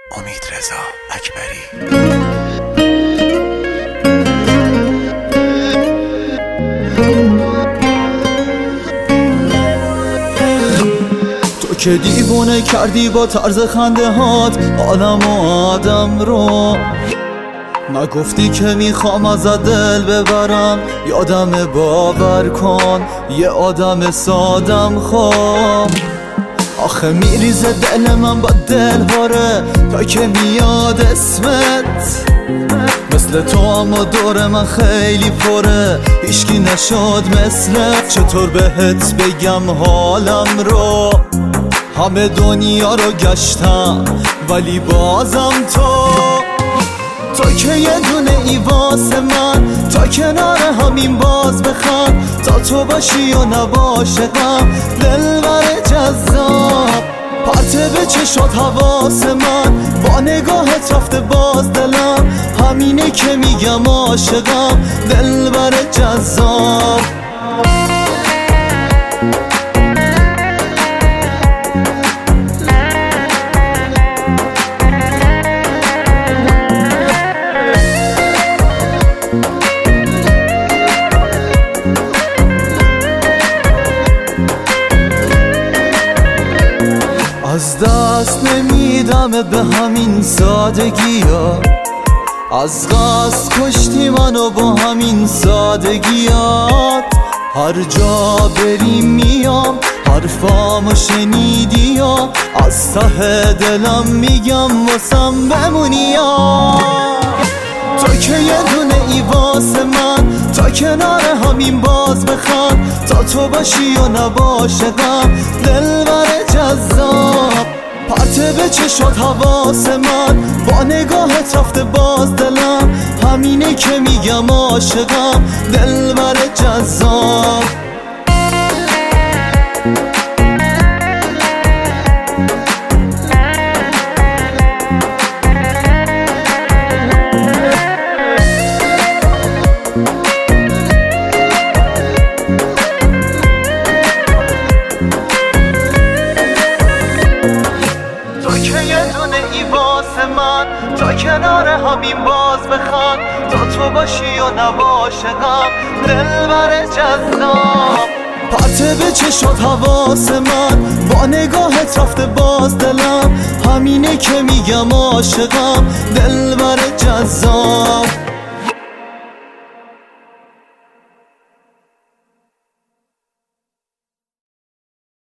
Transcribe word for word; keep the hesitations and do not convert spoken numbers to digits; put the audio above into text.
امیدرضا اکبری. تو که دیوونه کردی با طرز خنده هات آدم و آدم رو، نگفتی که میخوام ازت دل ببرم، یادم باور کن یه آدم سادم خواب. آخه میریزه دل من با دل هاره تا که میاد اسمت، مثل تو اما دور من خیلی پره، هیچکی نشد مثلت. چطور بهت بگم حالم رو، همه دنیا رو گشتم ولی بازم تو تو که یه دونه ای واسه من، تا کنار همین باز بخوام، تا تو باشی و نباشه غم، دلبر جذاب پرته به چشات حواس من، با نگاهت رفته باز دلم، همینه که میگم عاشقم، دلبر جذاب. از دست نمیدم به همین سادگی ها، از قصد کشتی منو با همین سادگیات. هر جا بریم میام حرفامو شنیدی یا، از ته دلم میگم واسم بمونی یا. تو که یه دونه ای واسه من، تا کنار همین باز بخوام، تا تو باشی و نباشه غم، دلبر جذاب پرته به چشات حواس من، با نگاهت رفته باز دلم، همینه که میگم عاشقم، دلبر جذاب. تا کنار همین باز بخوام، تا تو باشی و نباشه غم، دلبر جذاب پرته به چشات حواس من، با نگاهت رفته باز دلم، همینه که میگم عاشقم، دلبر جذاب.